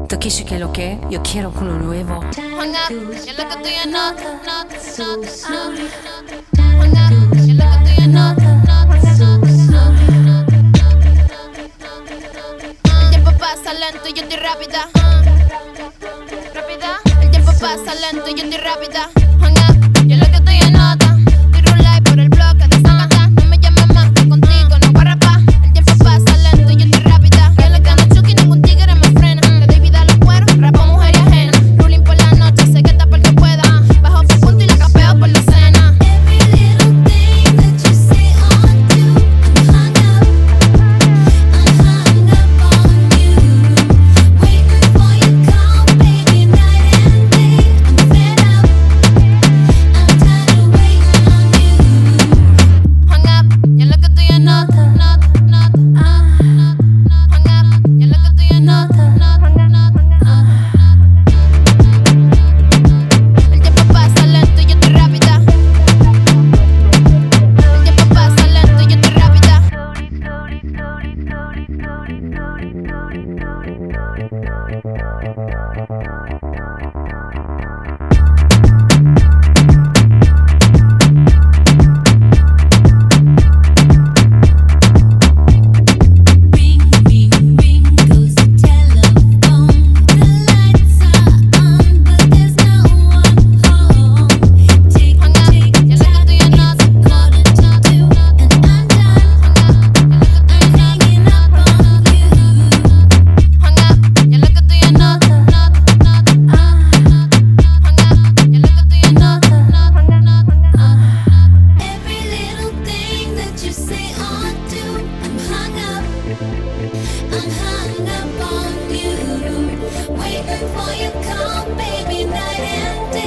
Tokishi, ¿qué es lo que? Yo quiero con lo nuevo. Hang up, yo lo que estoy en nota. Hang up, yo lo que estoy en nota. El tiempo pasa lento y yo estoy rápida. El tiempo pasa lento y yo estoy rápida. Hang up, yo lo que estoy en nota. Tiro un like por el bloque de Zacatá. No me llames más que contigo no voy a rapar. El tiempo pasa lento y yo estoy rápida. Yo le gano Chucky, ningún tigre me frena. Le doy vida a los cueros, rapo mujer y ajena. Ruling por la noche, sé que está porque pueda. Bajo por punto y la capeo por la cena.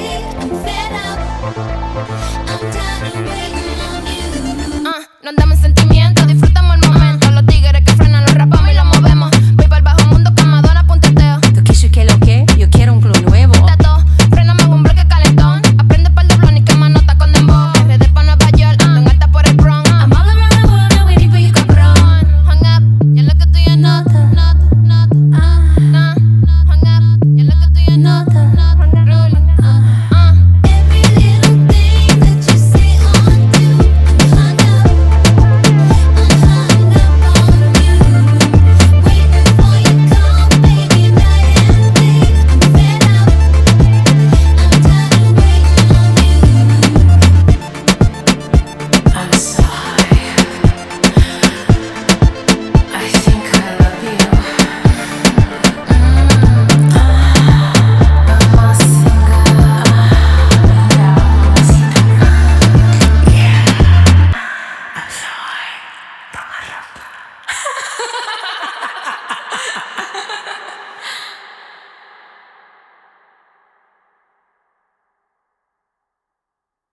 No andamos en